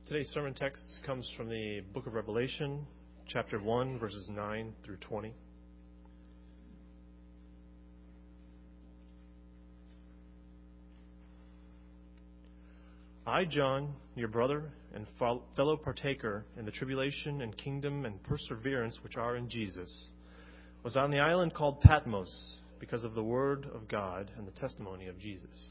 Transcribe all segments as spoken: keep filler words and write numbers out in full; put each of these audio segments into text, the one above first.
Today's sermon text comes from the book of Revelation, chapter one, verses nine through twenty. I, John, your brother and fellow partaker in the tribulation and kingdom and perseverance which are in Jesus, was on the island called Patmos because of the word of God and the testimony of Jesus.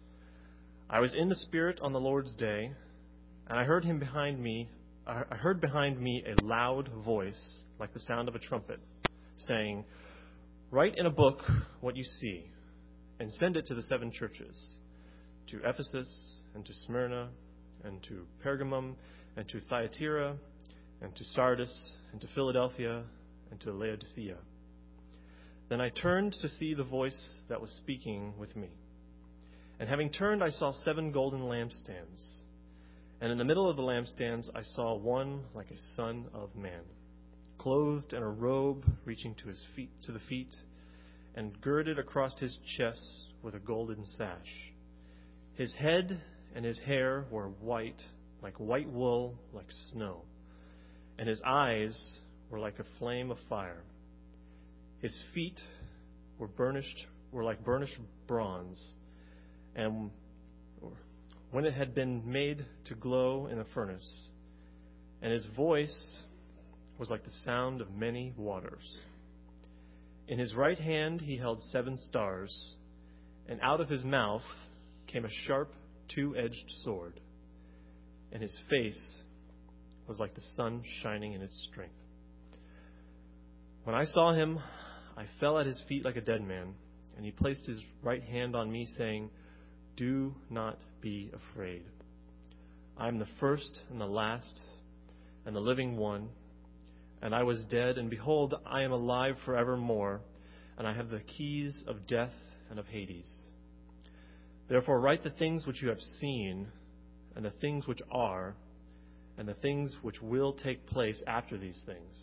I was in the Spirit on the Lord's day, and I heard him behind me. I heard behind me a loud voice, like the sound of a trumpet, saying, "Write in a book what you see, and send it to the seven churches, to Ephesus, and to Smyrna, and to Pergamum, and to Thyatira, and to Sardis, and to Philadelphia, and to Laodicea." Then I turned to see the voice that was speaking with me. And having turned, I saw seven golden lampstands. And in the middle of the lampstands, I saw one like a son of man, clothed in a robe reaching to his feet, to the feet, and girded across his chest with a golden sash. His head and his hair were white, like white wool, like snow, and his eyes were like a flame of fire. His feet were burnished, were like burnished bronze, and when it had been made to glow in a furnace, and his voice was like the sound of many waters. In his right hand he held seven stars, and out of his mouth came a sharp two-edged sword, and his face was like the sun shining in its strength. When I saw him, I fell at his feet like a dead man, and he placed his right hand on me, saying, "Do not be afraid. I am the first and the last and the living one, and I was dead, and behold, I am alive forevermore, and I have the keys of death and of Hades. Therefore write the things which you have seen, and the things which are, and the things which will take place after these things.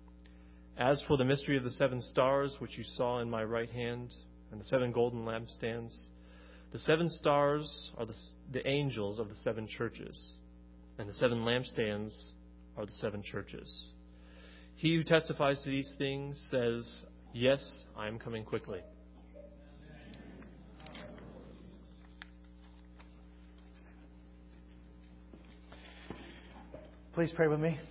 As for the mystery of the seven stars which you saw in my right hand, and the seven golden lampstands, the seven stars are the, the angels of the seven churches, and the seven lampstands are the seven churches. He who testifies to these things says, 'Yes, I am coming quickly.'" Please pray with me.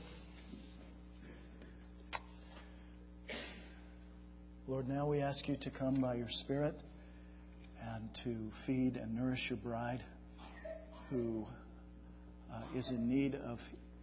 Lord, now we ask you to come by your Spirit and to feed and nourish your bride who uh, is in need of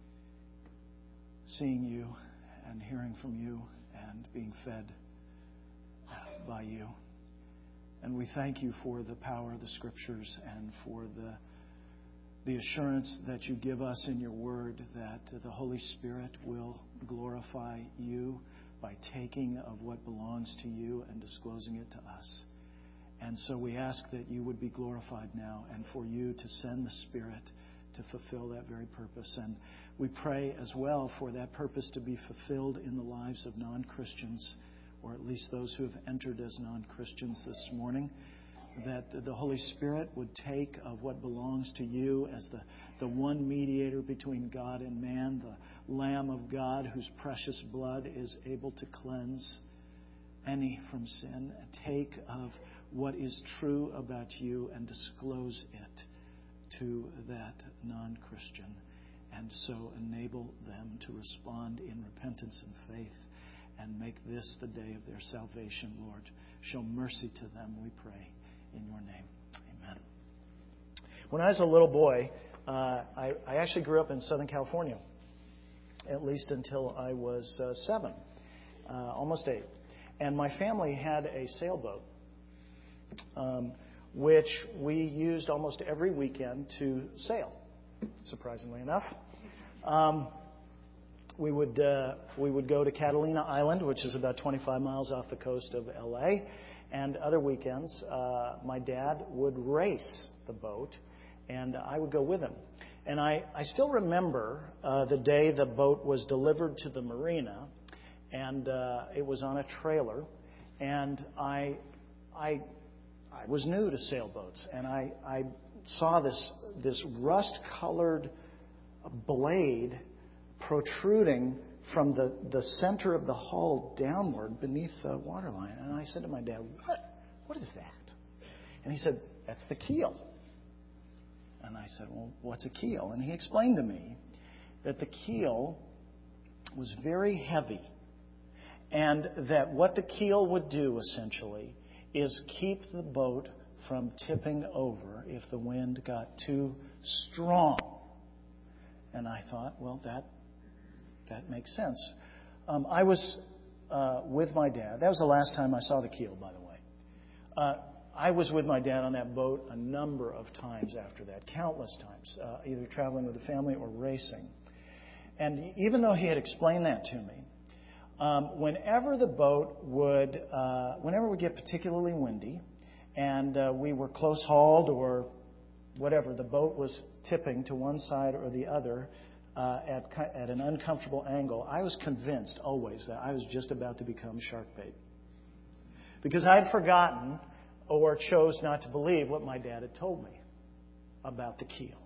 seeing you and hearing from you and being fed by you. And we thank you for the power of the Scriptures and for the the assurance that you give us in your word that the Holy Spirit will glorify you by taking of what belongs to you and disclosing it to us. And so we ask that you would be glorified now and for you to send the Spirit to fulfill that very purpose. And we pray as well for that purpose to be fulfilled in the lives of non-Christians, or at least those who have entered as non-Christians this morning, that the Holy Spirit would take of what belongs to you as the, the one mediator between God and man, the Lamb of God whose precious blood is able to cleanse any from sin, and take of what is true about you and disclose it to that non-Christian, and so enable them to respond in repentance and faith and make this the day of their salvation, Lord. Show mercy to them, we pray. In your name, amen. When I was a little boy, uh, I, I actually grew up in Southern California, at least until I was uh, seven, uh, almost eight. And my family had a sailboat, um, which we used almost every weekend to sail, surprisingly enough. Um, we would uh, we would go to Catalina Island, which is about twenty-five miles off the coast of L A, and other weekends, uh, my dad would race the boat, and I would go with him. And I, I still remember uh, the day the boat was delivered to the marina, and uh, it was on a trailer. And I, I, I was new to sailboats, and I, I saw this this rust-colored blade protruding from the, the center of the hull downward beneath the waterline. And I said to my dad, what? What is that? And he said, that's the keel. And I said, well, what's a keel? And he explained to me that the keel was very heavy, and that what the keel would do, essentially, is keep the boat from tipping over if the wind got too strong. And I thought, well, that that makes sense. Um, I was uh, with my dad. That was the last time I saw the keel, by the way. Uh, I was with my dad on that boat a number of times after that, countless times, uh, either traveling with the family or racing. And even though he had explained that to me, um, whenever the boat would, uh, whenever it would get particularly windy, and uh, we were close hauled or whatever, the boat was tipping to one side or the other uh, at at an uncomfortable angle, I was convinced always that I was just about to become shark bait, because I had forgotten or chose not to believe what my dad had told me about the keel.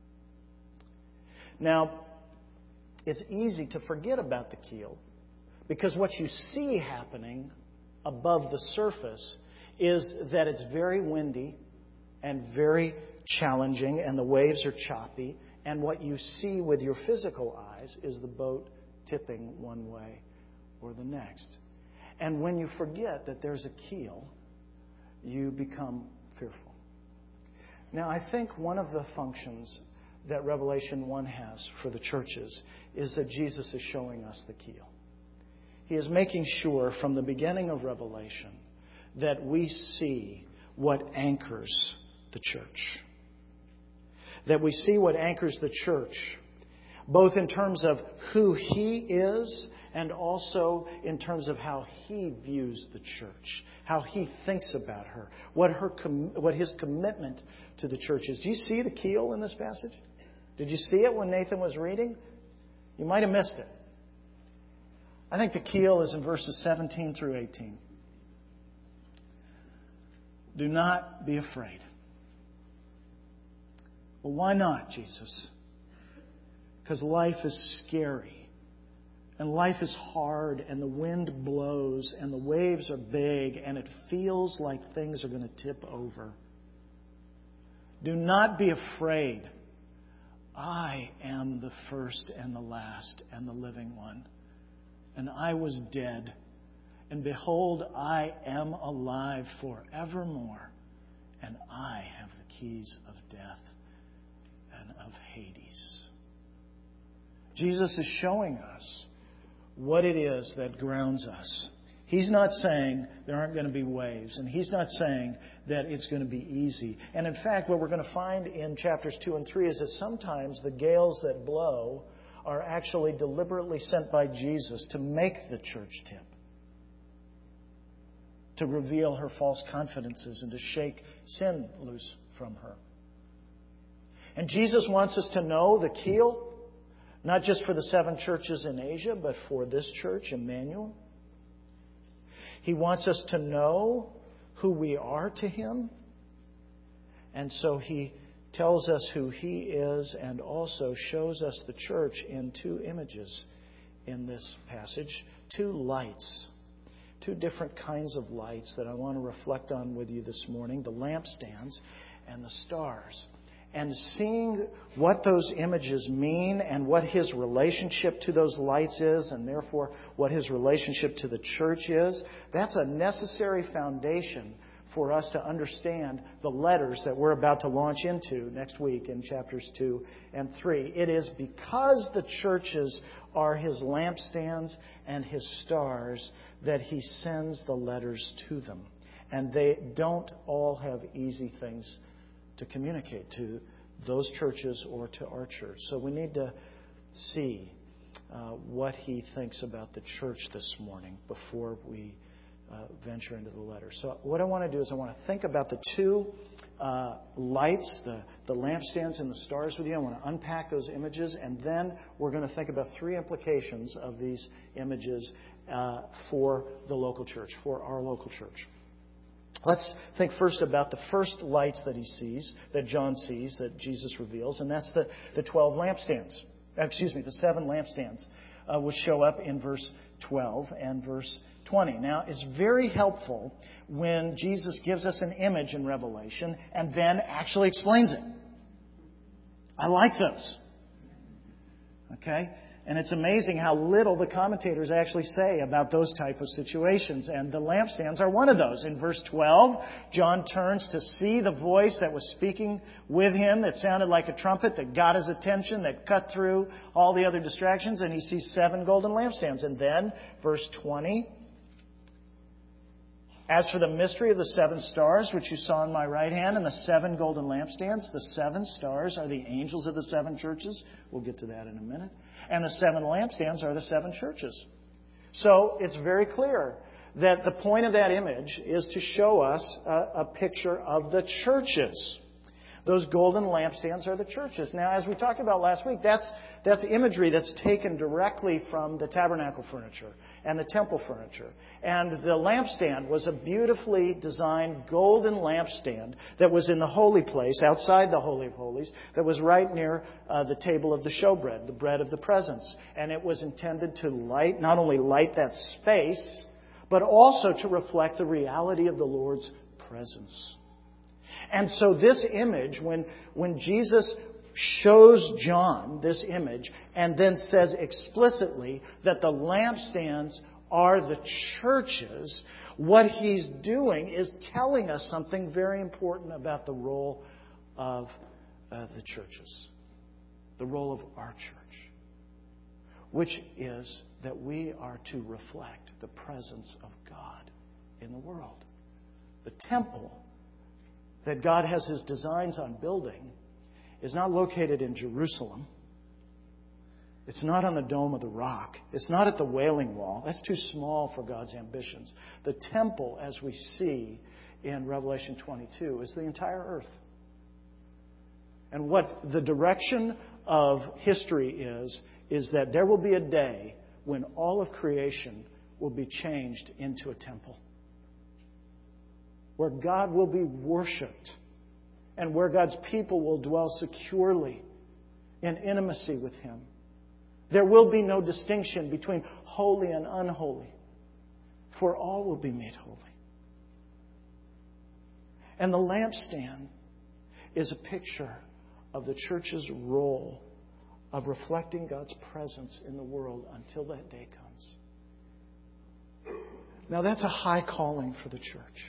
Now, it's easy to forget about the keel because what you see happening above the surface is that it's very windy and very challenging and the waves are choppy, and what you see with your physical eyes is the boat tipping one way or the next. And when you forget that there's a keel, you become fearful. Now, I think one of the functions that Revelation one has for the churches is that Jesus is showing us the keel. He is making sure from the beginning of Revelation that we see what anchors the church. That we see what anchors the church, both in terms of who He is and also in terms of how He views the church, how He thinks about her, what her com- what His commitment to the church is. Do you see the keel in this passage? Did you see it when Nathan was reading? You might have missed it. I think the keel is in verses seventeen through eighteen. Do not be afraid. Well, why not, Jesus? Because life is scary. And life is hard, and the wind blows, and the waves are big, and it feels like things are going to tip over. Do not be afraid. I am the first and the last and the living one. And I was dead. And behold, I am alive forevermore. And I have the keys of death and of Hades. Jesus is showing us what it is that grounds us. He's not saying there aren't going to be waves, and He's not saying that it's going to be easy. And in fact, what we're going to find in chapters two and three is that sometimes the gales that blow are actually deliberately sent by Jesus to make the church tip, to reveal her false confidences and to shake sin loose from her. And Jesus wants us to know the keel, not just for the seven churches in Asia, but for this church, Emmanuel. He wants us to know who we are to Him. And so He tells us who He is and also shows us the church in two images in this passage. Two lights. Two different kinds of lights that I want to reflect on with you this morning. The lampstands and the stars. And seeing what those images mean and what His relationship to those lights is, and therefore what His relationship to the church is, that's a necessary foundation for us to understand the letters that we're about to launch into next week in chapters two and three. It is because the churches are His lampstands and His stars that He sends the letters to them. And they don't all have easy things to communicate to those churches or to our church. So we need to see uh, what He thinks about the church this morning before we uh, venture into the letter. So what I want to do is I want to think about the two uh, lights, the, the lampstands and the stars with you. I want to unpack those images, and then we're going to think about three implications of these images uh, for the local church, for our local church. Let's think first about the first lights that he sees, that John sees, that Jesus reveals, and that's the, the twelve lampstands. excuse me, the seven lampstands uh, would show up in verse twelve and verse twenty. Now, it's very helpful when Jesus gives us an image in Revelation and then actually explains it. I like those. Okay? And it's amazing how little the commentators actually say about those type of situations. And the lampstands are one of those. In verse twelve, John turns to see the voice that was speaking with him that sounded like a trumpet, that got his attention, that cut through all the other distractions, and he sees seven golden lampstands. And then, verse twenty, as for the mystery of the seven stars, which you saw in my right hand, and the seven golden lampstands, the seven stars are the angels of the seven churches. We'll get to that in a minute. And the seven lampstands are the seven churches. So it's very clear that the point of that image is to show us a, a picture of the churches. Those golden lampstands are the churches. Now, as we talked about last week, that's that's imagery that's taken directly from the tabernacle furniture and the temple furniture. And the lampstand was a beautifully designed golden lampstand that was in the holy place, outside the Holy of Holies, that was right near uh, the table of the showbread, the bread of the presence. And it was intended to light, not only light that space, but also to reflect the reality of the Lord's presence. And so this image, when, when Jesus shows John this image and then says explicitly that the lampstands are the churches, what he's doing is telling us something very important about the role of uh, the churches, the role of our church, which is that we are to reflect the presence of God in the world. The temple that God has His designs on building is not located in Jerusalem. It's not on the Dome of the Rock. It's not at the Wailing Wall. That's too small for God's ambitions. The temple, as we see in Revelation twenty-two, is the entire earth. And what the direction of history is, is that there will be a day when all of creation will be changed into a temple, where God will be worshipped and where God's people will dwell securely in intimacy with Him. There will be no distinction between holy and unholy, for all will be made holy. And the lampstand is a picture of the church's role of reflecting God's presence in the world until that day comes. Now that's a high calling for the church.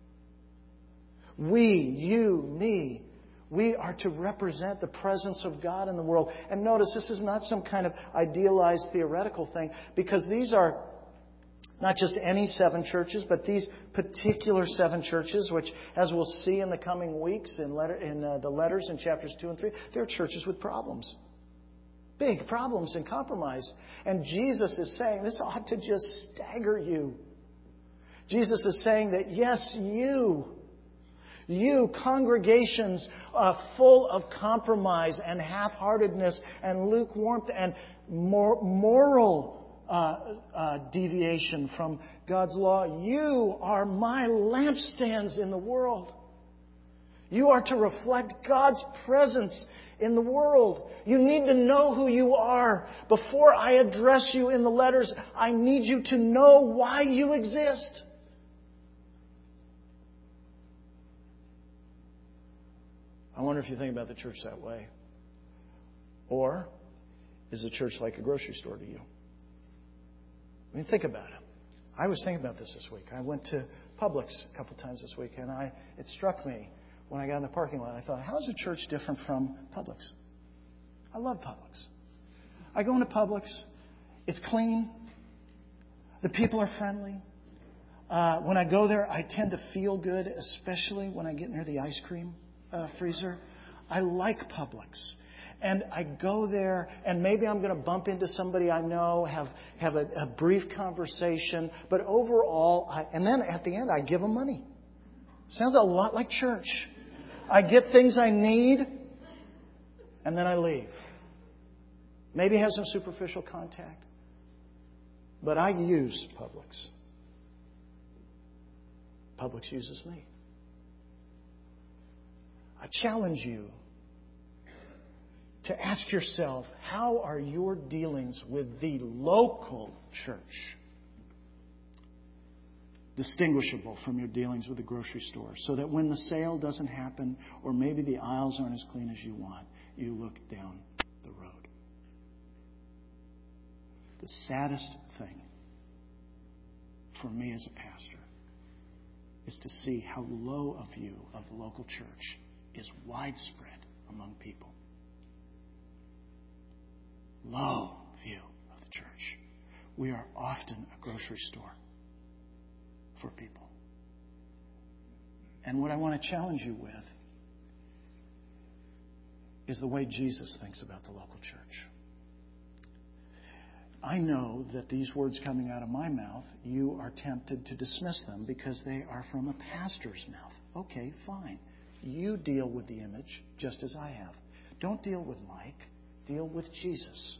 We, you, me, we are to represent the presence of God in the world. And notice, this is not some kind of idealized theoretical thing, because these are not just any seven churches, but these particular seven churches, which, as we'll see in the coming weeks in, letter, in uh, the letters in chapters two and three, they're churches with problems. Big problems and compromise. And Jesus is saying, this ought to just stagger you. Jesus is saying that, yes, you... You, congregations uh, full of compromise and half-heartedness and lukewarmth and mor- moral uh, uh, deviation from God's law, you are my lampstands in the world. You are to reflect God's presence in the world. You need to know who you are. Before I address you in the letters, I need you to know why you exist. I wonder if you think about the church that way. Or is the church like a grocery store to you? I mean, think about it. I was thinking about this this week. I went to Publix a couple times this week, and I it struck me when I got in the parking lot. I thought, how is a church different from Publix? I love Publix. I go into Publix. It's clean. The people are friendly. Uh, when I go there, I tend to feel good, especially when I get near the ice cream Uh, freezer. I like Publix. And I go there, and maybe I'm going to bump into somebody I know, have have a, a brief conversation. But overall, I, and then at the end, I give them money. Sounds a lot like church. I get things I need, and then I leave. Maybe have some superficial contact. But I use Publix. Publix uses me. I challenge you to ask yourself, how are your dealings with the local church distinguishable from your dealings with the grocery store, so that when the sale doesn't happen, or maybe the aisles aren't as clean as you want, you look down the road? The saddest thing for me as a pastor is to see how low a view of the local church is widespread among people. Low view of the church. We are often a grocery store for people. And what I want to challenge you with is the way Jesus thinks about the local church. I know that these words coming out of my mouth, you are tempted to dismiss them because they are from a pastor's mouth. Okay, fine. You deal with the image just as I have. Don't deal with Mike. Deal with Jesus.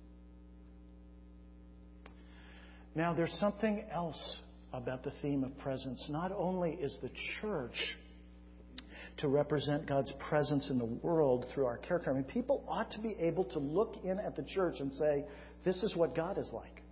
Now, there's something else about the theme of presence. Not only is the church to represent God's presence in the world through our character. I mean, people ought to be able to look in at the church and say, this is what God is like.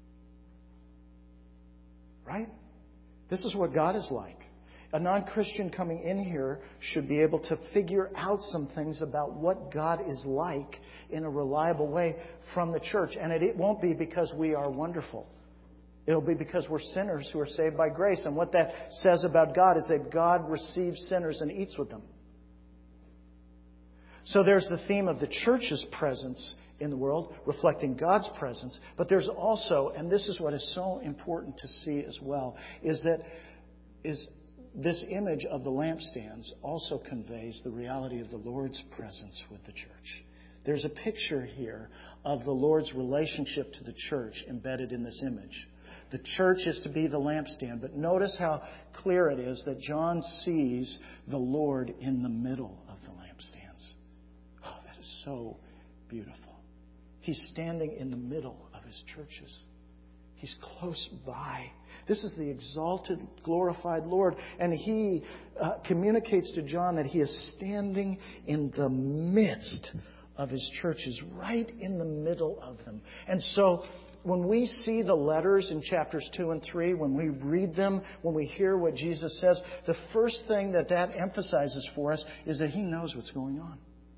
Right? This is what God is like. A non-Christian coming in here should be able to figure out some things about what God is like in a reliable way from the church. And it, it won't be because we are wonderful. It'll be because we're sinners who are saved by grace. And what that says about God is that God receives sinners and eats with them. So there's the theme of the church's presence in the world, reflecting God's presence. But there's also, and this is what is so important to see as well, is that is this image of the lampstands also conveys the reality of the Lord's presence with the church. There's a picture here of the Lord's relationship to the church embedded in this image. The church is to be the lampstand, but notice how clear it is that John sees the Lord in the middle of the lampstands. Oh, that is so beautiful. He's standing in the middle of his churches. He's close by. This is the exalted, glorified Lord. And he uh, communicates to John that he is standing in the midst of his churches, right in the middle of them. And so when we see the letters in chapters two and three, when we read them, when we hear what Jesus says, the first thing that that emphasizes for us is that he knows what's going on.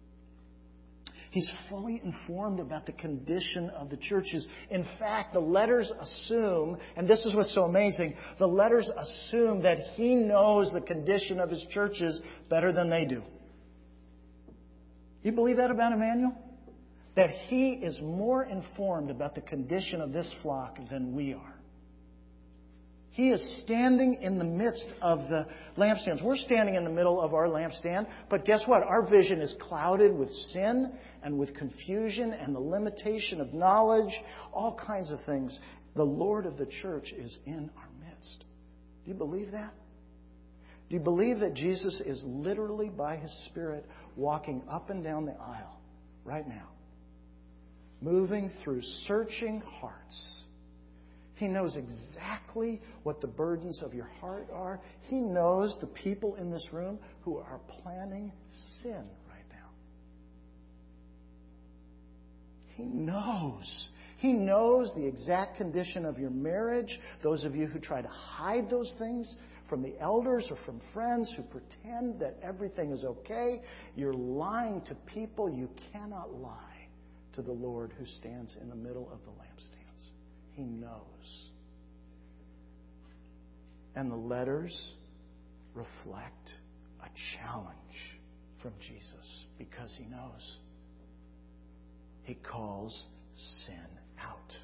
He's fully informed about the condition of the churches. In fact, the letters assume, and this is what's so amazing, the letters assume that he knows the condition of his churches better than they do. You believe that about Emmanuel? That he is more informed about the condition of this flock than we are. He is standing in the midst of the lampstands. We're standing in the middle of our lampstand, but guess what? Our vision is clouded with sin and with confusion and the limitation of knowledge, all kinds of things. The Lord of the church is in our midst. Do you believe that? Do you believe that Jesus is literally by His Spirit walking up and down the aisle right now? Moving through searching hearts. He knows exactly what the burdens of your heart are. He knows the people in this room who are planning sin right now. He knows. He knows the exact condition of your marriage. Those of you who try to hide those things from the elders or from friends who pretend that everything is okay, you're lying to people. You cannot lie to the Lord who stands in the middle of the lampstands. He knows. And the letters reflect a challenge from Jesus because He knows. He calls sin out.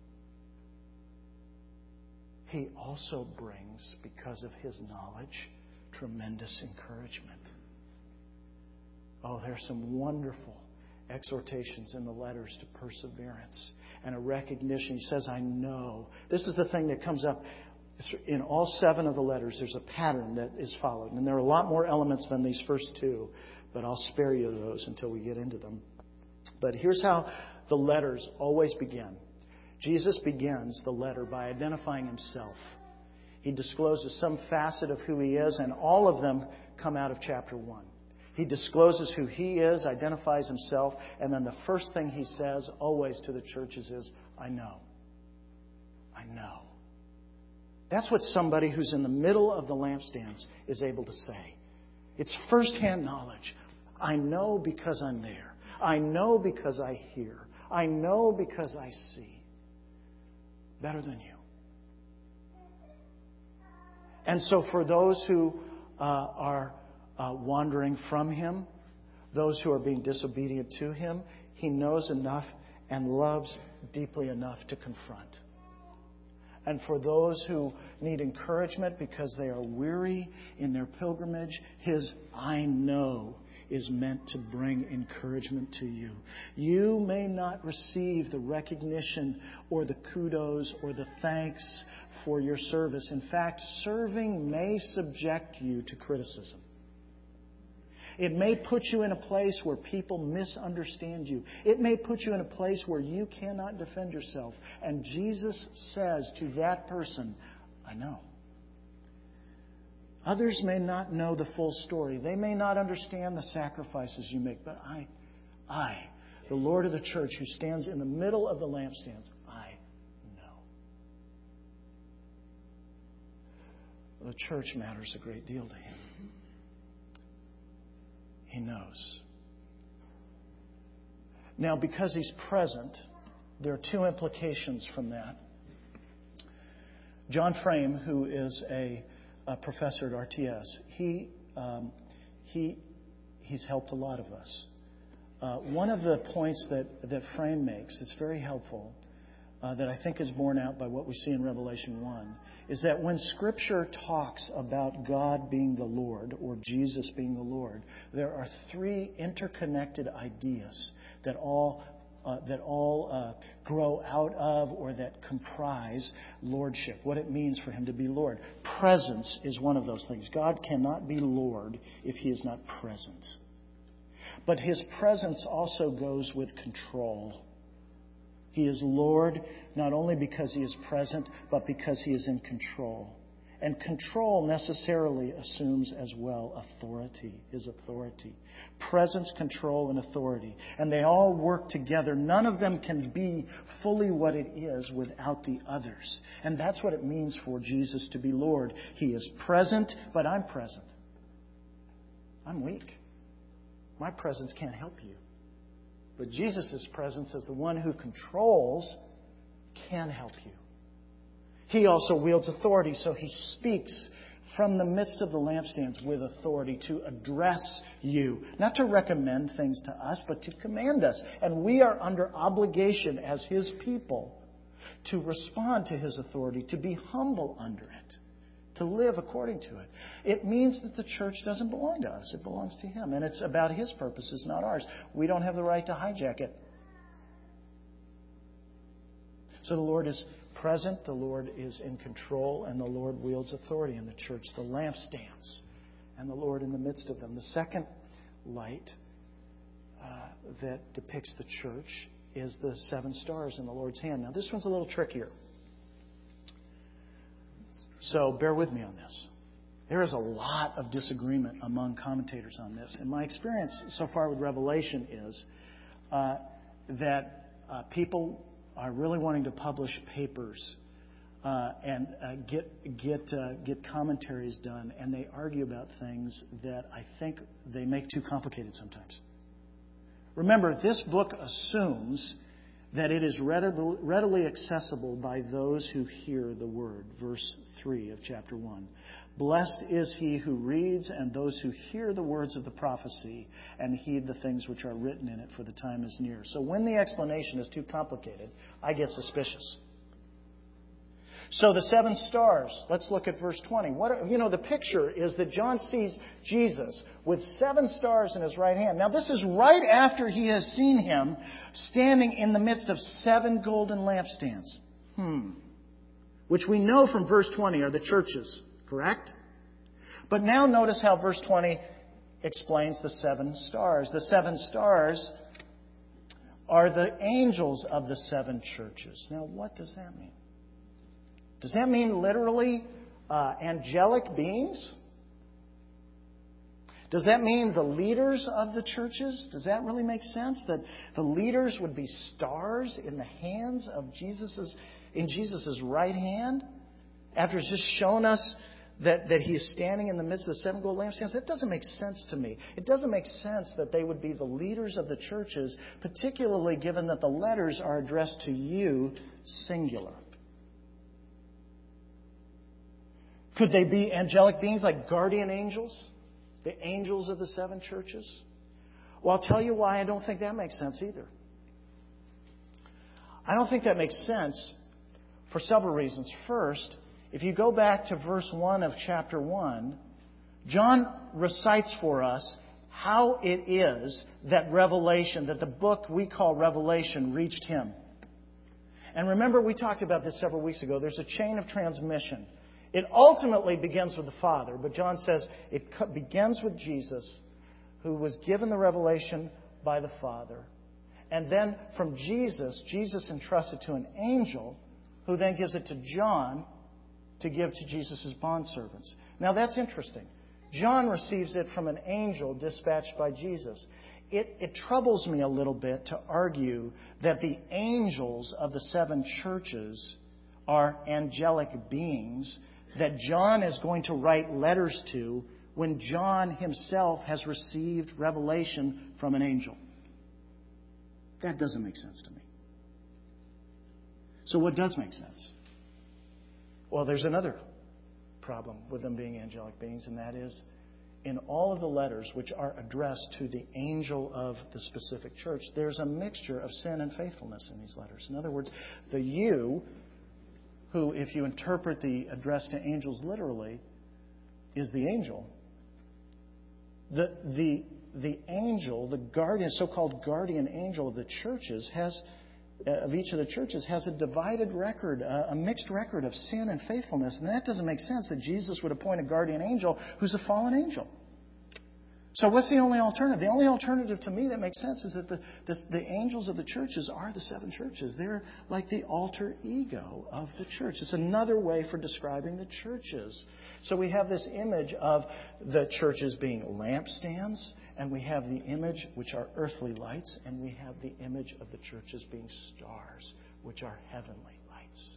He also brings, because of His knowledge, tremendous encouragement. Oh, there's some wonderful exhortations in the letters to perseverance and a recognition. He says, I know. This is the thing that comes up in all seven of the letters. There's a pattern that is followed. And there are a lot more elements than these first two, but I'll spare you those until we get into them. But here's how the letters always begin. Jesus begins the letter by identifying Himself. He discloses some facet of who He is, and all of them come out of chapter one. He He discloses who He is, identifies Himself, and then the first thing He says always to the churches is, I know. I know. That's what somebody who's in the middle of the lampstands is able to say. It's firsthand knowledge. I know because I'm there. I know because I hear. I know because I see. Better than you. And so for those who uh, are uh, wandering from Him, those who are being disobedient to Him, He knows enough and loves deeply enough to confront. And for those who need encouragement because they are weary in their pilgrimage, His I know is meant to bring encouragement to you. You may not receive the recognition or the kudos or the thanks for your service. In fact, serving may subject you to criticism. It may put you in a place where people misunderstand you. It may put you in a place where you cannot defend yourself. And Jesus says to that person, I know. Others may not know the full story. They may not understand the sacrifices you make. But I, I, the Lord of the church who stands in the middle of the lampstands, I know. The church matters a great deal to Him. He knows. Now, because He's present, there are two implications from that. John Frame, who is a, a professor at R T S, he um, he he's helped a lot of us. Uh, one of the points that that Frame makes that's very helpful, uh, that I think is borne out by what we see in Revelation one, is that when Scripture talks about God being the Lord or Jesus being the Lord, there are three interconnected ideas that all uh, that all uh, grow out of or that comprise lordship, what it means for Him to be Lord. Presence is one of those things. God cannot be Lord if He is not present. But His presence also goes with control. He is Lord not only because He is present, but because He is in control. And control necessarily assumes as well authority, His authority. Presence, control, and authority. And they all work together. None of them can be fully what it is without the others. And that's what it means for Jesus to be Lord. He is present, but I'm present. I'm weak. My presence can't help you. But Jesus' presence as the one who controls can help you. He also wields authority, so He speaks from the midst of the lampstands with authority to address you. Not to recommend things to us, but to command us. And we are under obligation as His people to respond to His authority, to be humble under it, to live according to it. It means that the church doesn't belong to us. It belongs to Him. And it's about His purposes, not ours. We don't have the right to hijack it. So the Lord is present, the Lord is in control, and the Lord wields authority in the church. The lampstands, and the Lord in the midst of them. The second light uh, that depicts the church is the seven stars in the Lord's hand. Now, this one's a little trickier. So bear with me on this. There is a lot of disagreement among commentators on this. And my experience so far with Revelation is uh, that uh, people are really wanting to publish papers uh, and uh, get get uh, get commentaries done, and they argue about things that I think they make too complicated sometimes. Remember, this book assumes that it is readily, readily accessible by those who hear the word. Verse three of chapter one. Blessed is he who reads and those who hear the words of the prophecy and heed the things which are written in it, for the time is near. So when the explanation is too complicated, I get suspicious. So the seven stars, let's look at verse twenty. What, you know, the picture is that John sees Jesus with seven stars in His right hand. Now this is right after he has seen Him standing in the midst of seven golden lampstands. Hmm. Which we know from verse twenty are the churches. Correct? But now notice how verse twenty explains the seven stars. The seven stars are the angels of the seven churches. Now, what does that mean? Does that mean literally uh, angelic beings? Does that mean the leaders of the churches? Does that really make sense? That the leaders would be stars in the hands of Jesus's, in Jesus' right hand? After He's just shown us that, that He is standing in the midst of the seven gold lampstands? That doesn't make sense to me. It doesn't make sense that they would be the leaders of the churches, particularly given that the letters are addressed to you, singular. Could they be angelic beings like guardian angels? The angels of the seven churches? Well, I'll tell you why I don't think that makes sense either. I don't think that makes sense for several reasons. First, if you go back to verse one of chapter one, John recites for us how it is that Revelation, that the book we call Revelation, reached him. And remember, we talked about this several weeks ago. There's a chain of transmission. It ultimately begins with the Father, but John says it begins with Jesus, who was given the revelation by the Father. And then from Jesus, Jesus entrusted to an angel, who then gives it to John to give to Jesus' bondservants. Now that's interesting. John receives it from an angel dispatched by Jesus. It, it troubles me a little bit to argue that the angels of the seven churches are angelic beings that John is going to write letters to when John himself has received revelation from an angel. That doesn't make sense to me. So what does make sense? Well, there's another problem with them being angelic beings, and that is in all of the letters which are addressed to the angel of the specific church, there's a mixture of sin and faithfulness in these letters. In other words, the you, who, if you interpret the address to angels literally, is the angel. The, the, the angel, the guardian, so-called guardian angel of the churches, has, uh, of each of the churches, has a divided record, uh, a mixed record of sin and faithfulness. And that doesn't make sense that Jesus would appoint a guardian angel who's a fallen angel. So what's the only alternative? The only alternative to me that makes sense is that the, the, the angels of the churches are the seven churches. They're like the alter ego of the church. It's another way for describing the churches. So we have this image of the churches being lampstands, and we have the image which are earthly lights, and we have the image of the churches being stars, which are heavenly lights.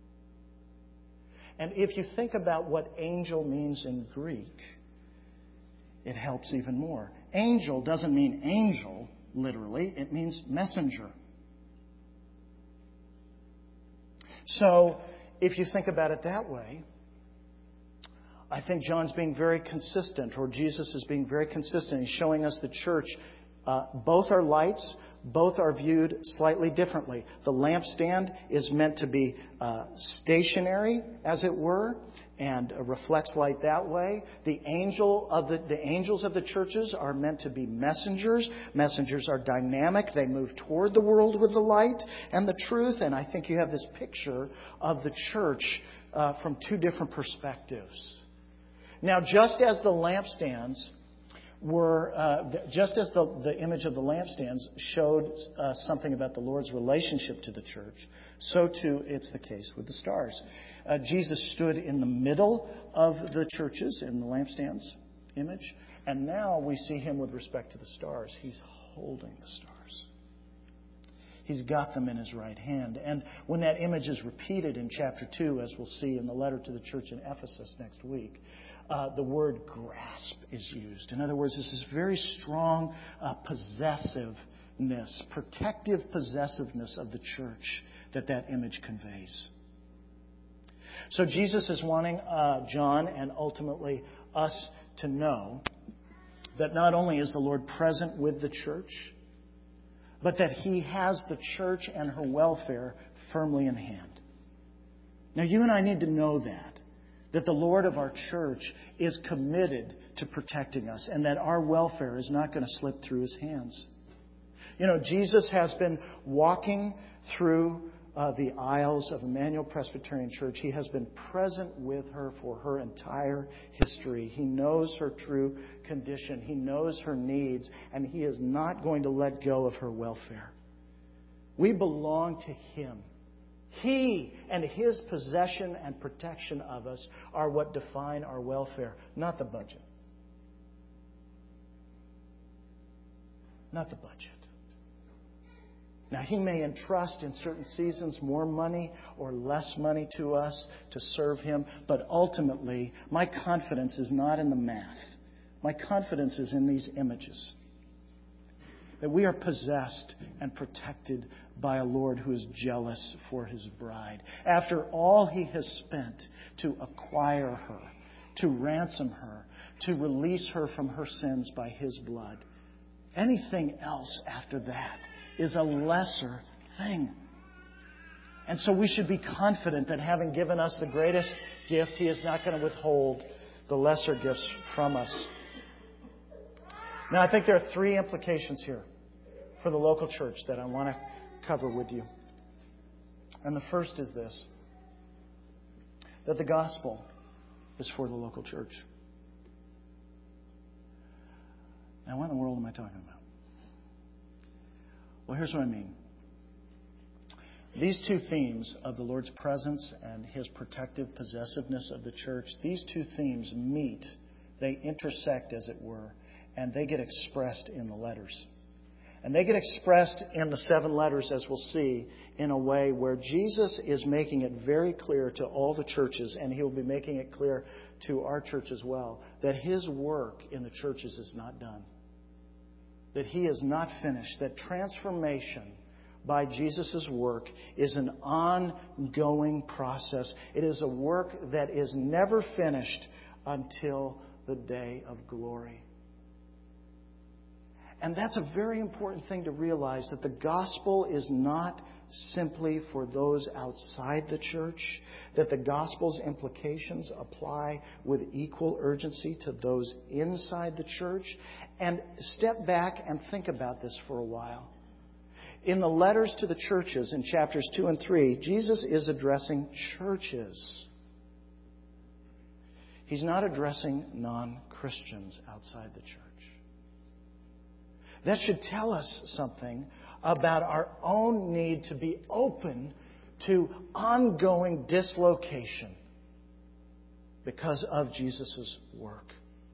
And if you think about what angel means in Greek, it helps even more. Angel doesn't mean angel, literally. It means messenger. So, if you think about it that way, I think John's being very consistent, or Jesus is being very consistent. He's showing us the church. Uh, both are lights. Both are viewed slightly differently. The lampstand is meant to be uh, stationary, as it were, and reflects light that way. The angel of the, the angels of the churches are meant to be messengers. Messengers are dynamic. They move toward the world with the light and the truth. And I think you have this picture of the church uh, from two different perspectives. Now, just as the lampstands were, uh, just as the, the image of the lampstands showed uh, something about the Lord's relationship to the church, so too it's the case with the stars. Uh, Jesus stood in the middle of the churches in the lampstands image, and now we see Him with respect to the stars. He's holding the stars. He's got them in His right hand. And when that image is repeated in chapter two, as we'll see in the letter to the church in Ephesus next week, Uh, the word grasp is used. In other words, this is very strong uh, possessiveness, protective possessiveness of the church that that image conveys. So Jesus is wanting uh, John and ultimately us to know that not only is the Lord present with the church, but that He has the church and her welfare firmly in hand. Now, you and I need to know that. That the Lord of our church is committed to protecting us and that our welfare is not going to slip through His hands. You know, Jesus has been walking through uh, the aisles of Emmanuel Presbyterian Church. He has been present with her for her entire history. He knows her true condition. He knows her needs, and He is not going to let go of her welfare. We belong to Him. He and His possession and protection of us are what define our welfare, not the budget. not the budget. Now, He may entrust in certain seasons more money or less money to us to serve Him, but ultimately, my confidence is not in the math. My confidence is in these images. That we are possessed and protected by a Lord who is jealous for His bride. After all He has spent to acquire her, to ransom her, to release her from her sins by His blood, anything else after that is a lesser thing. And so we should be confident that having given us the greatest gift, He is not going to withhold the lesser gifts from us. Now, I think there are three implications here for the local church that I want to cover with you. And the first is this: that the gospel is for the local church. Now, what in the world am I talking about? Well, here's what I mean. These two themes of the Lord's presence and His protective possessiveness of the church, these two themes meet, they intersect, as it were, and they get expressed in the letters. And they get expressed in the seven letters, as we'll see, in a way where Jesus is making it very clear to all the churches, and He will be making it clear to our church as well, that His work in the churches is not done. That He is not finished. That transformation by Jesus' work is an ongoing process. It is a work that is never finished until the day of glory. And that's a very important thing to realize, that the gospel is not simply for those outside the church, that the gospel's implications apply with equal urgency to those inside the church. And step back and think about this for a while. In the letters to the churches in chapters two and three, Jesus is addressing churches. He's not addressing non-Christians outside the church. That should tell us something about our own need to be open to ongoing dislocation because of Jesus' work.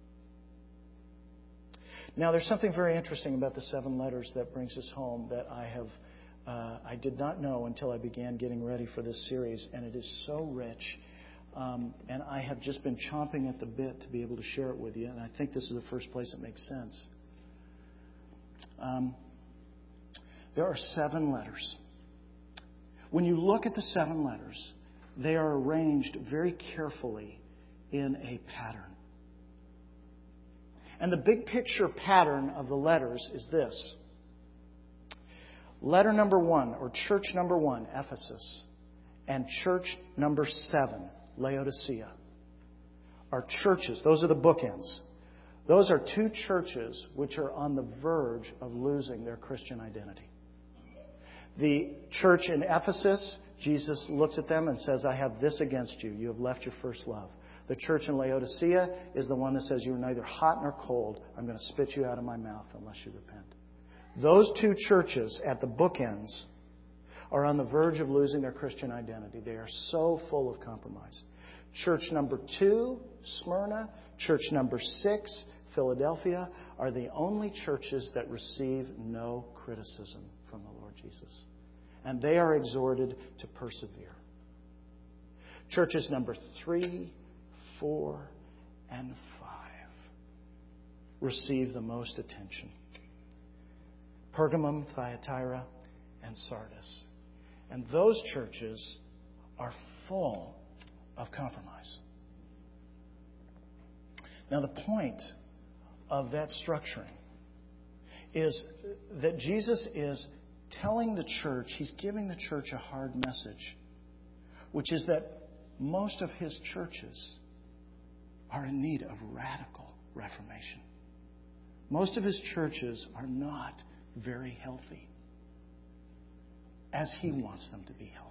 Now, there's something very interesting about the seven letters that brings us home that I have uh, I did not know until I began getting ready for this series, and it is so rich. Um, and I have just been chomping at the bit to be able to share it with you, and I think this is the first place it makes sense. Um, there are seven letters. When you look at the seven letters, they are arranged very carefully in a pattern. And the big picture pattern of the letters is this. Letter number one, or church number one, Ephesus, and church number seven, Laodicea, are churches. Those are the bookends. Those are two churches which are on the verge of losing their Christian identity. The church in Ephesus, Jesus looks at them and says, I have this against you. You have left your first love. The church in Laodicea is the one that says, you're neither hot nor cold. I'm going to spit you out of my mouth unless you repent. Those two churches at the bookends are on the verge of losing their Christian identity. They are so full of compromise. Church number two, Smyrna. Church number six, Philadelphia, are the only churches that receive no criticism from the Lord Jesus. And they are exhorted to persevere. Churches number three, four, and five receive the most attention. Pergamum, Thyatira, and Sardis. And those churches are full of compromise. Now, the point of that structuring is that Jesus is telling the church, He's giving the church a hard message, which is that most of His churches are in need of radical reformation. Most of His churches are not very healthy as He wants them to be healthy.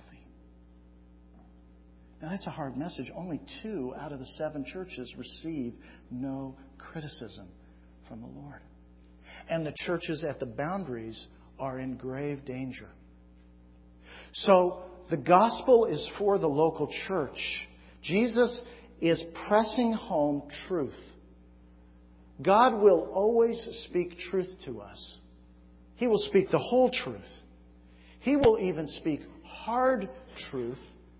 Now, that's a hard message. Only two out of the seven churches receive no criticism from the Lord. And the churches at the boundaries are in grave danger. So, the gospel is for the local church. Jesus is pressing home truth. God will always speak truth to us, He will speak the whole truth. He will even speak hard truth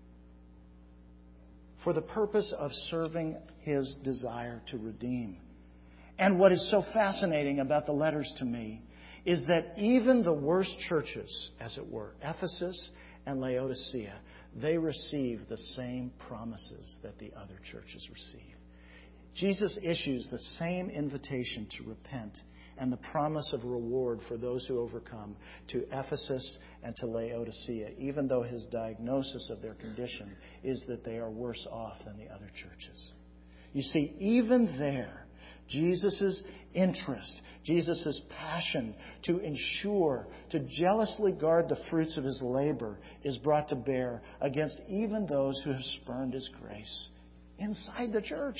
for the purpose of serving His desire to redeem. And what is so fascinating about the letters to me is that even the worst churches, as it were, Ephesus and Laodicea, they receive the same promises that the other churches receive. Jesus issues the same invitation to repent and the promise of reward for those who overcome to Ephesus and to Laodicea, even though His diagnosis of their condition is that they are worse off than the other churches. You see, even there, Jesus' interest, Jesus' passion to ensure, to jealously guard the fruits of His labor is brought to bear against even those who have spurned His grace inside the church.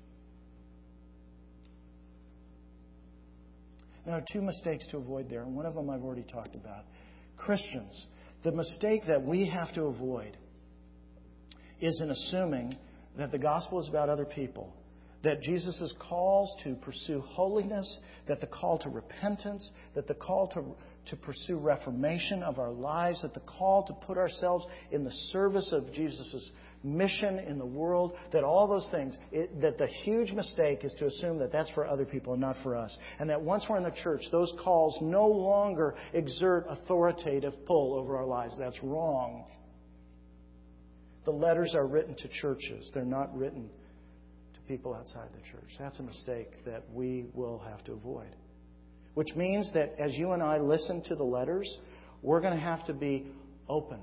There are two mistakes to avoid there, and one of them I've already talked about. Christians, the mistake that we have to avoid is in assuming that the gospel is about other people, that Jesus' calls to pursue holiness, that the call to repentance, that the call to, to pursue reformation of our lives, that the call to put ourselves in the service of Jesus' mission in the world, that all those things, it, that the huge mistake is to assume that that's for other people and not for us. And that once we're in the church, those calls no longer exert authoritative pull over our lives. That's wrong. The letters are written to churches. They're not written to people outside the church. That's a mistake that we will have to avoid. Which means that as you and I listen to the letters, we're going to have to be open.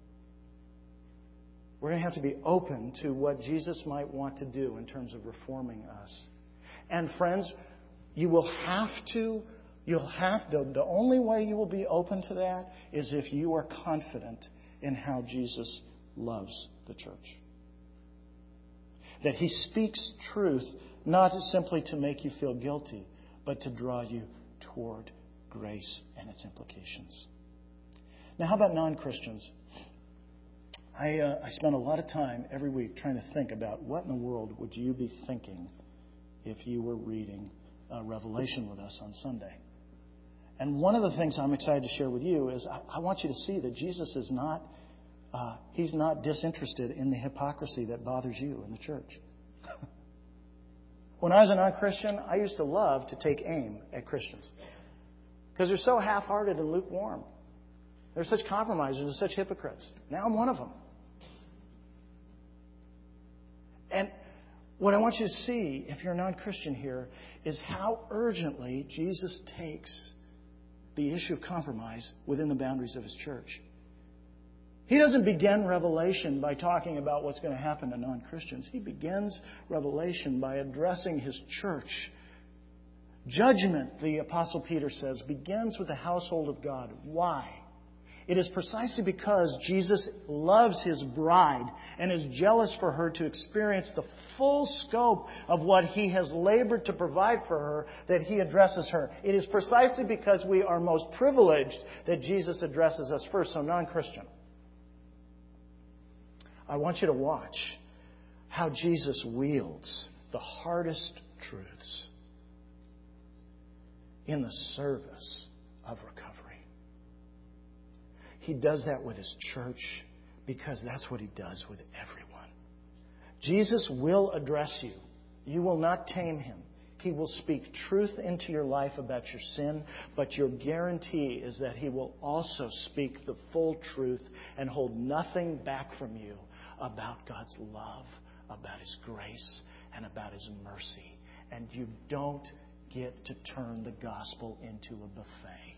We're going to have to be open to what Jesus might want to do in terms of reforming us. And friends, you will have to, you'll have to, the only way you will be open to that is if you are confident in how Jesus loves the church. That He speaks truth not simply to make you feel guilty, but to draw you toward grace and its implications. Now, how about non-Christians? I, uh, I spend a lot of time every week trying to think about what in the world would you be thinking if you were reading uh, Revelation with us on Sunday. And one of the things I'm excited to share with you is I, I want you to see that Jesus is not, uh, He's not disinterested in the hypocrisy that bothers you in the church. When I was a non-Christian, I used to love to take aim at Christians because they're so half-hearted and lukewarm. They're such compromisers, they're such hypocrites. Now I'm one of them. And what I want you to see, if you're a non-Christian here, is how urgently Jesus takes the issue of compromise within the boundaries of His church. He doesn't begin Revelation by talking about what's going to happen to non-Christians. He begins Revelation by addressing His church. Judgment, the Apostle Peter says, begins with the household of God. Why? It is precisely because Jesus loves His bride and is jealous for her to experience the full scope of what He has labored to provide for her that He addresses her. It is precisely because we are most privileged that Jesus addresses us first. So, non-Christian, I want you to watch how Jesus wields the hardest truths in the service of recovery. He does that with His church because that's what He does with everyone. Jesus will address you. You will not tame Him. He will speak truth into your life about your sin, but your guarantee is that He will also speak the full truth and hold nothing back from you about God's love, about His grace, and about His mercy. And you don't get to turn the gospel into a buffet.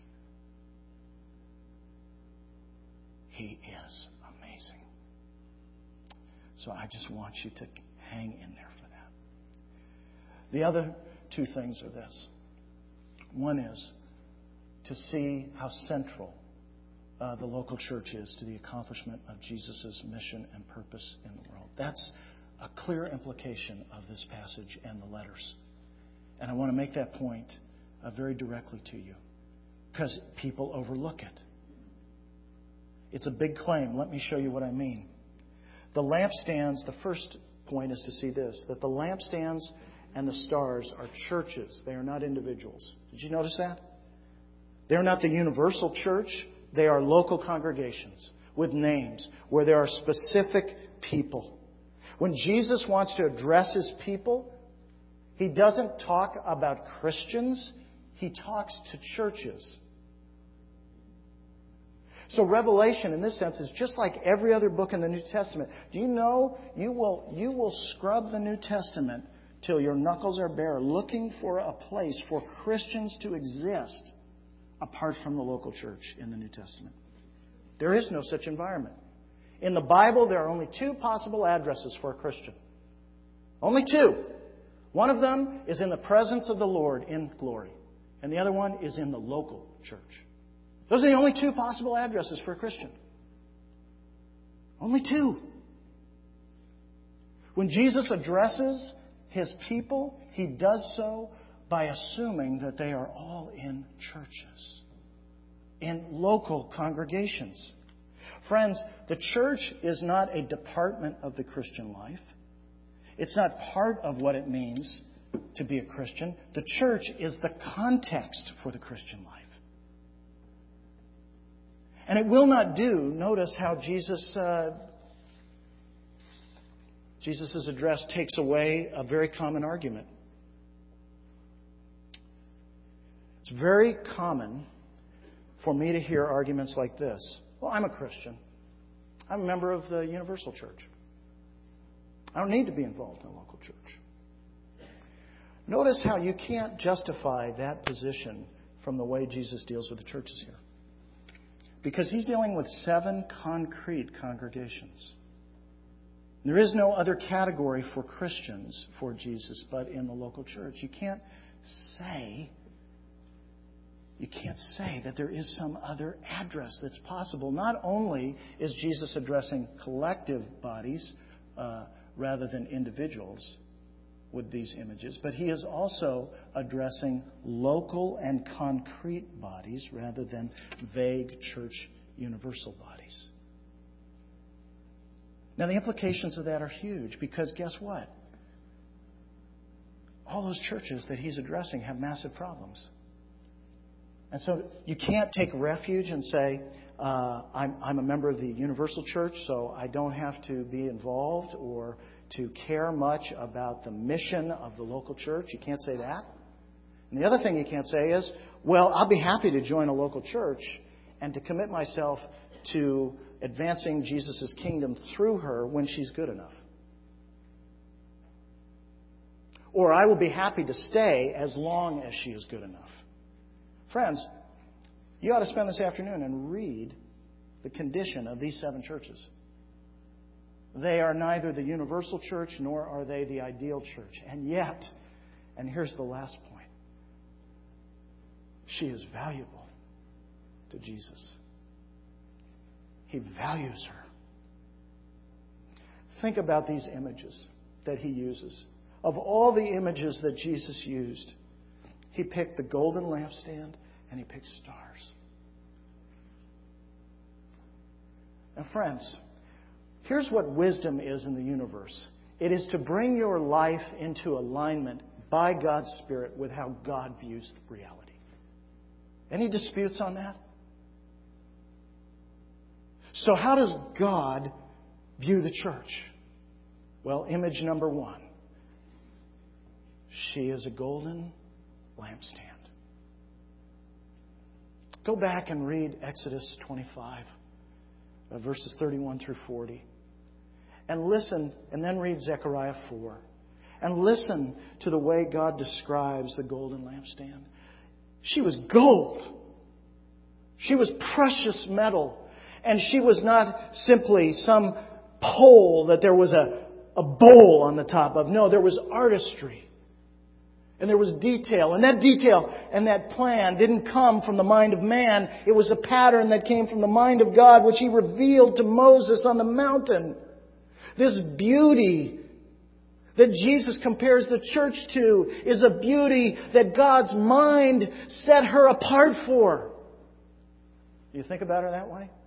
He is amazing. So I just want you to hang in there for that. The other two things are this. One is to see how central uh, the local church is to the accomplishment of Jesus' mission and purpose in the world. That's a clear implication of this passage and the letters. And I want to make that point uh, very directly to you because people overlook it. It's a big claim. Let me show you what I mean. The lampstands, the first point is to see this, that the lampstands and the stars are churches. They are not individuals. Did you notice that? They're not the universal church. They are local congregations with names where there are specific people. When Jesus wants to address His people, He doesn't talk about Christians. He talks to churches. So Revelation, in this sense, is just like every other book in the New Testament. Do you know you will, you will scrub the New Testament till your knuckles are bare, looking for a place for Christians to exist apart from the local church in the New Testament? There is no such environment. In the Bible, there are only two possible addresses for a Christian. Only two. One of them is in the presence of the Lord in glory, and the other one is in the local church. Those are the only two possible addresses for a Christian. Only two. When Jesus addresses His people, He does so by assuming that they are all in churches, in local congregations. Friends, the church is not a department of the Christian life. It's not part of what it means to be a Christian. The church is the context for the Christian life. And it will not do. Notice how Jesus, uh, Jesus' address takes away a very common argument. It's very common for me to hear arguments like this. Well, I'm a Christian. I'm a member of the Universal Church. I don't need to be involved in a local church. Notice how you can't justify that position from the way Jesus deals with the churches here. Because He's dealing with seven concrete congregations. There is no other category for Christians for Jesus but in the local church. You can't say, you can't say that there is some other address that's possible. Not only is Jesus addressing collective bodies uh, rather than individuals with these images, but He is also addressing local and concrete bodies rather than vague church universal bodies. Now, the implications of that are huge because guess what? All those churches that He's addressing have massive problems. And so you can't take refuge and say, uh, I'm, I'm a member of the Universal Church, so I don't have to be involved or to care much about the mission of the local church. You can't say that. And the other thing you can't say is, well, I'll be happy to join a local church and to commit myself to advancing Jesus' kingdom through her when she's good enough. Or I will be happy to stay as long as she is good enough. Friends, you ought to spend this afternoon and read the condition of these seven churches. They are neither the universal church nor are they the ideal church. And yet, and here's the last point, she is valuable to Jesus. He values her. Think about these images that He uses. Of all the images that Jesus used, He picked the golden lampstand and He picked stars. Now, friends, here's what wisdom is in the universe. It is to bring your life into alignment by God's Spirit with how God views reality. Any disputes on that? So how does God view the church? Well, image number one. She is a golden lampstand. Go back and read Exodus twenty-five, uh, verses thirty-one through forty. And listen, and then read Zechariah four. And listen to the way God describes the golden lampstand. She was gold. She was precious metal. And she was not simply some pole that there was a, a bowl on the top of. No, there was artistry. And there was detail. And that detail and that plan didn't come from the mind of man. It was a pattern that came from the mind of God, which He revealed to Moses on the mountain. This beauty that Jesus compares the church to is a beauty that God's mind set her apart for. Do you think about her that way?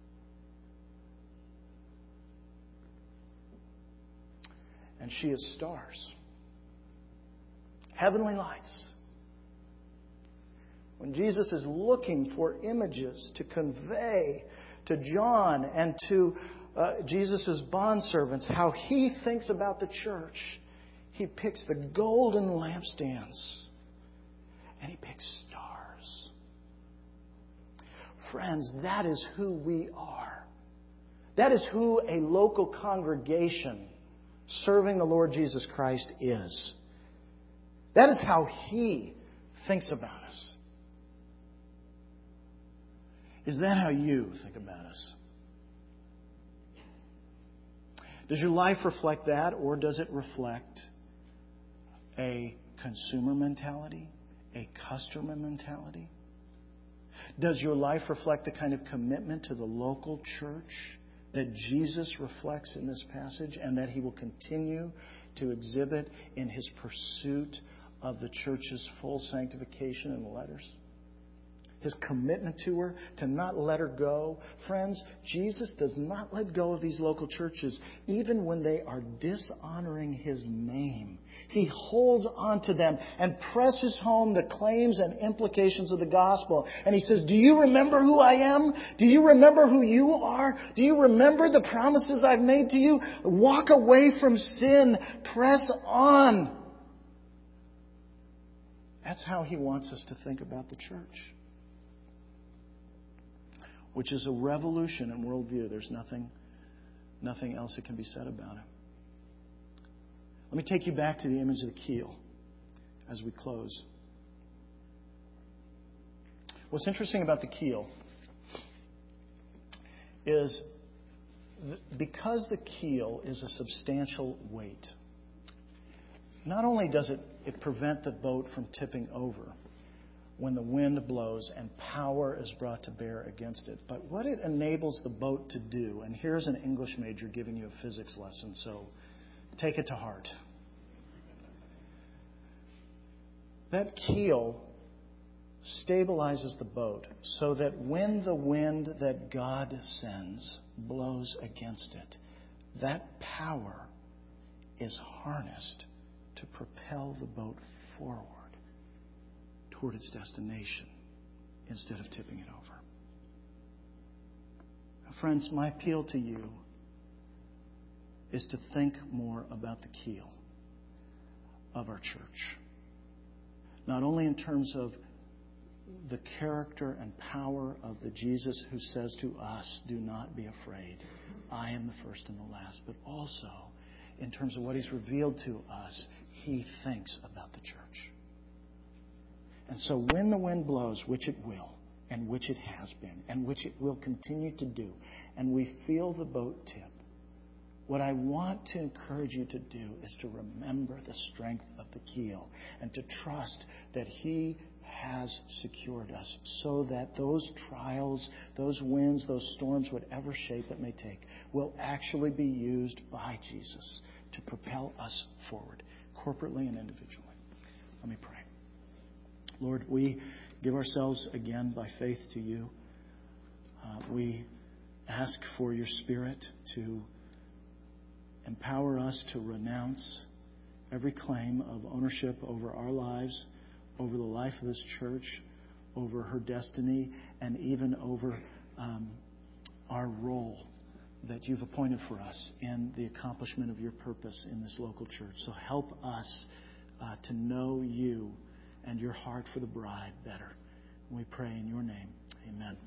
And she is stars. Heavenly lights. When Jesus is looking for images to convey to John and to uh, Jesus' bondservants how He thinks about the church, He picks the golden lampstands and He picks stars. Friends, that is who we are. That is who a local congregation serving the Lord Jesus Christ is. That is how He thinks about us. Is that how you think about us? Does your life reflect that, or does it reflect a consumer mentality, a customer mentality? Does your life reflect the kind of commitment to the local church that Jesus reflects in this passage and that He will continue to exhibit in His pursuit of the church's full sanctification in the letters? His commitment to her, to not let her go. Friends, Jesus does not let go of these local churches, even when they are dishonoring His name. He holds on to them and presses home the claims and implications of the gospel. And He says, do you remember who I am? Do you remember who you are? Do you remember the promises I've made to you? Walk away from sin. Press on. That's how He wants us to think about the church. Which is a revolution in worldview. There's nothing, nothing else that can be said about it. Let me take you back to the image of the keel as we close. What's interesting about the keel is because the keel is a substantial weight, not only does it, it prevent the boat from tipping over when the wind blows and power is brought to bear against it, but what it enables the boat to do, and here's an English major giving you a physics lesson, so take it to heart. That keel stabilizes the boat so that when the wind that God sends blows against it, that power is harnessed to propel the boat forward toward its destination instead of tipping it over. Now, friends, my appeal to you is to think more about the keel of our church. Not only in terms of the character and power of the Jesus who says to us, do not be afraid, I am the first and the last, but also in terms of what He's revealed to us, He thinks about the church. And so when the wind blows, which it will, and which it has been, and which it will continue to do, and we feel the boat tip, what I want to encourage you to do is to remember the strength of the keel and to trust that He has secured us so that those trials, those winds, those storms, whatever shape it may take, will actually be used by Jesus to propel us forward, corporately and individually. Let me pray. Lord, we give ourselves again by faith to You. Uh, we ask for Your Spirit to empower us to renounce every claim of ownership over our lives, over the life of this church, over her destiny, and even over um, our role that You've appointed for us in the accomplishment of Your purpose in this local church. So help us uh, to know You and Your heart for the bride better. We pray in Your name. Amen.